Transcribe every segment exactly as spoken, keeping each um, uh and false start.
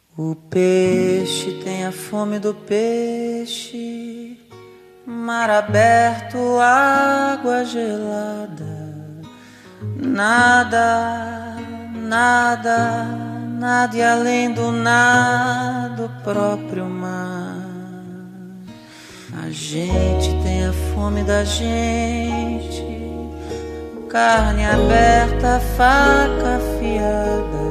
O peixe tem a fome do peixe, mar aberto, água gelada. Nada, nada, nada e além do nada, o próprio mar. A gente tem a fome da gente, carne aberta, faca afiada.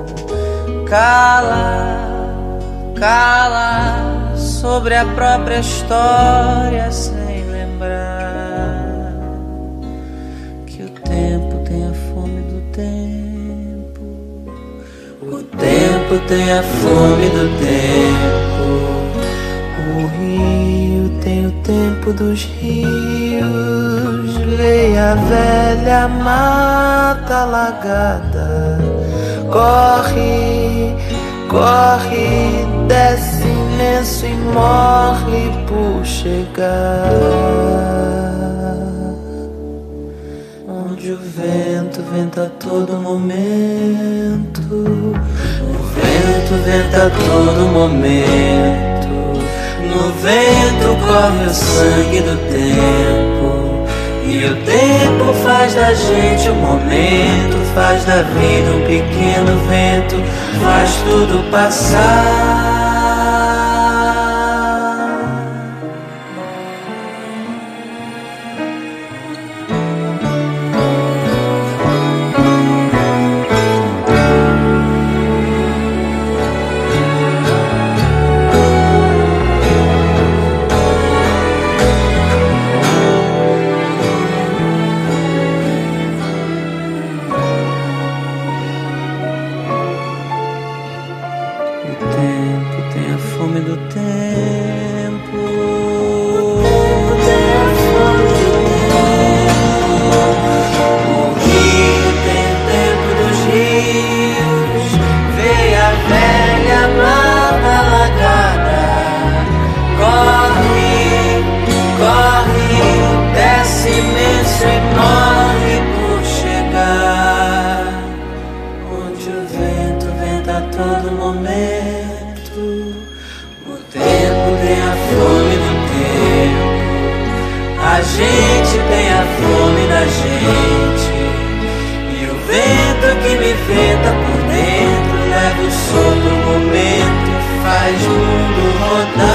Cala, cala sobre a própria história sem lembrar que o tempo tem a fome do tempo. O tempo tem a fome do tempo. O rio tem o tempo dos rios. Veia velha mata alagada. Corre, corre, desce imenso e morre por chegar onde o vento venta a todo momento. O vento venta a todo momento. No vento corre o sangue do tempo. E o tempo faz da gente um momento, faz da vida um pequeno vento, faz tudo passar. Faz o mundo rodar.